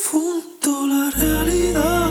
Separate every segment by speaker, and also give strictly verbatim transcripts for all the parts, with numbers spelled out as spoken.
Speaker 1: Confundo la realidad.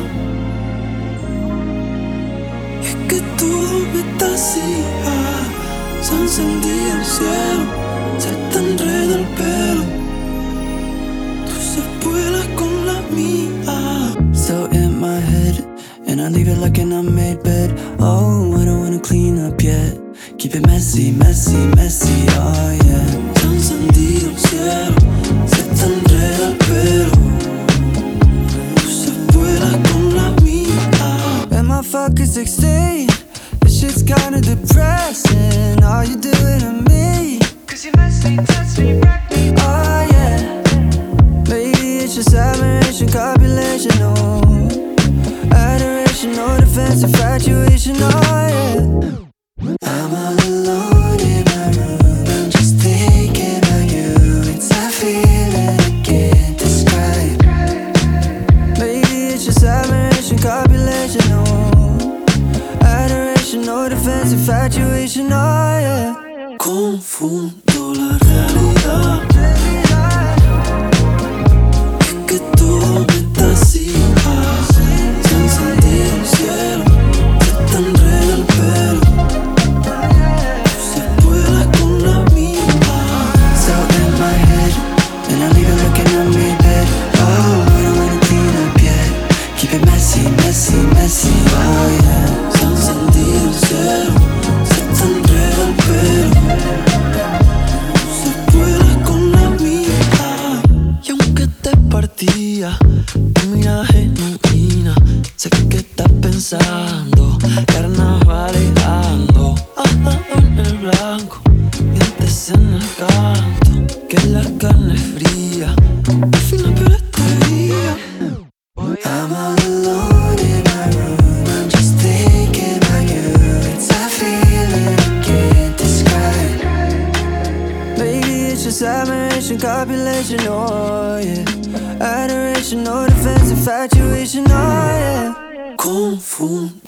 Speaker 1: Es que todo me está así. Se ha encendido el cielo, se te enreda el pelo. Tú se vuelas con la mía.
Speaker 2: So in my head, and I leave it like an unmade bed. Oh, I don't wanna clean up yet. Keep it messy, messy, messy, oh yeah.
Speaker 1: Se ha encendido el cielo, se te enreda el pelo. Tú se vuelas con la mía.
Speaker 2: And my fuck is sixteen. This shit's kinda depressing. All you doing to me,
Speaker 3: Cause you messy, touch me, rock me.
Speaker 2: oh yeah. Maybe it's just admiration, copulation, oh. Adoration, no defense, infatuation, oh yeah. I'm all alone in my room, I'm just thinking about you. It's a feeling I can't describe. Maybe it's just admiration, copulation, oh. Adoration, no defense, infatuation, oh yeah.
Speaker 1: Confundo la realidad. Es que todo me está así. Se ha encendido el cielo, se te enreda el pelo. Tú se vuelas con la mía.
Speaker 2: So in my head, and I leave it looking on me bed. Oh, I don't wanna clean up yet. Keep it messy, messy, messy, oh yeah.
Speaker 1: Se ha encendido el cielo, se te enreda el pelo. Tú se vuelas con la mía. Y aunque te partía, tu mirada genuina. Sé que estás pensando, carnaval ando. Ando en el blanco, dientes en el canto. Que la carne es fría, al final pero este día.
Speaker 2: I'm all alone in my room, I'm just thinking about you. It's a feeling I can't describe. Maybe it's just admiration, copulation, oh yeah. Adoration, no defense, infatuation, oh yeah.
Speaker 1: Confundo